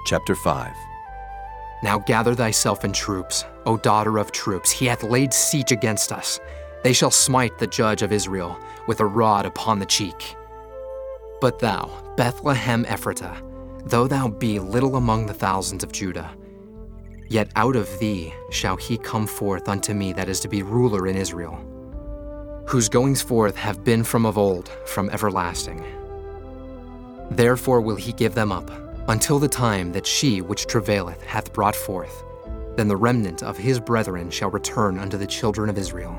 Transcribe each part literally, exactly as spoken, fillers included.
Chapter five. Now gather thyself in troops, O daughter of troops. He hath laid siege against us. They shall smite the judge of Israel with a rod upon the cheek. But thou, Bethlehem Ephratah, though thou be little among the thousands of Judah, yet out of thee shall he come forth unto me that is to be ruler in Israel, whose goings forth have been from of old, from everlasting. Therefore will he give them up, until the time that she which travaileth hath brought forth. Then the remnant of his brethren shall return unto the children of Israel.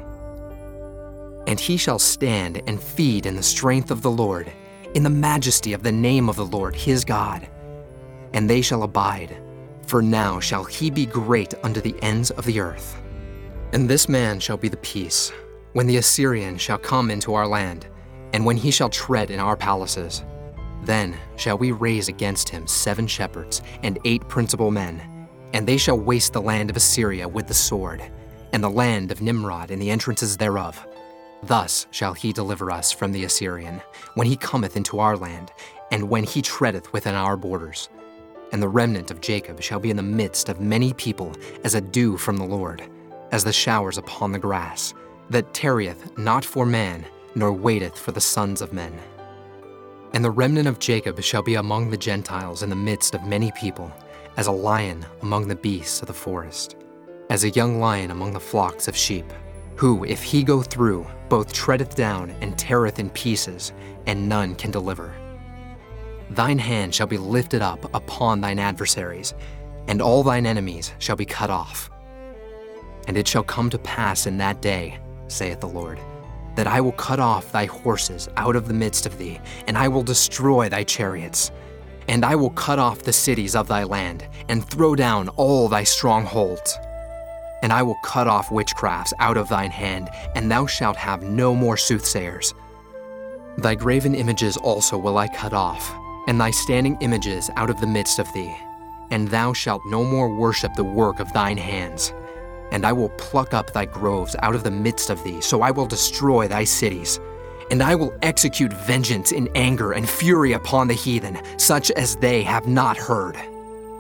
And he shall stand and feed in the strength of the Lord, in the majesty of the name of the Lord his God. And they shall abide, for now shall he be great unto the ends of the earth. And this man shall be the peace, when the Assyrian shall come into our land, and when he shall tread in our palaces. Then shall we raise against him seven shepherds and eight principal men, and they shall waste the land of Assyria with the sword, and the land of Nimrod and the entrances thereof. Thus shall he deliver us from the Assyrian, when he cometh into our land, and when he treadeth within our borders. And the remnant of Jacob shall be in the midst of many people, as a dew from the Lord, as the showers upon the grass, that tarrieth not for man, nor waiteth for the sons of men. And the remnant of Jacob shall be among the Gentiles in the midst of many people, as a lion among the beasts of the forest, as a young lion among the flocks of sheep, who, if he go through, both treadeth down and teareth in pieces, and none can deliver. Thine hand shall be lifted up upon thine adversaries, and all thine enemies shall be cut off. And it shall come to pass in that day, saith the Lord, that I will cut off thy horses out of the midst of thee, and I will destroy thy chariots. And I will cut off the cities of thy land, and throw down all thy strongholds. And I will cut off witchcrafts out of thine hand, and thou shalt have no more soothsayers. Thy graven images also will I cut off, and thy standing images out of the midst of thee. And thou shalt no more worship the work of thine hands. And I will pluck up thy groves out of the midst of thee, so I will destroy thy cities. And I will execute vengeance in anger and fury upon the heathen, such as they have not heard.